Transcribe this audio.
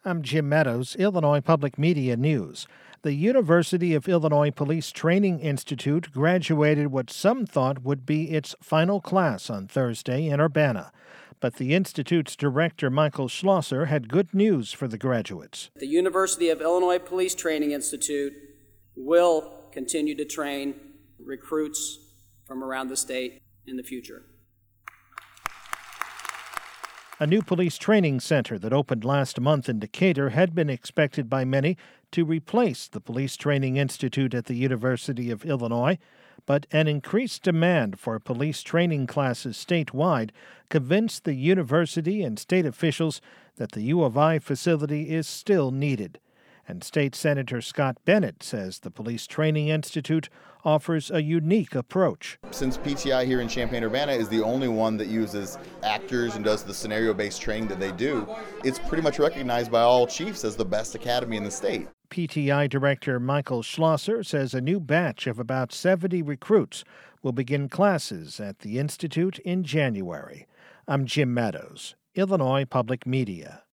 I'm Jim Meadows, Illinois Public Media News. The University of Illinois Police Training Institute graduated what some thought would be its final class on Thursday in Urbana. But the Institute's director, Michael Schlosser, had good news for the graduates. The University of Illinois Police Training Institute will continue to train recruits from around the state in the future. A new police training center that opened last month in Decatur had been expected by many to replace the Police Training Institute at the University of Illinois, but an increased demand for police training classes statewide convinced the university and state officials that the U of I facility is still needed. And State Senator Scott Bennett says the Police Training Institute offers a unique approach. Since PTI here in Champaign-Urbana is the only one that uses actors and does the scenario-based training that they do, it's pretty much recognized by all chiefs as the best academy in the state. PTI Director Michael Schlosser says a new batch of about 70 recruits will begin classes at the Institute in January. I'm Jim Meadows, Illinois Public Media.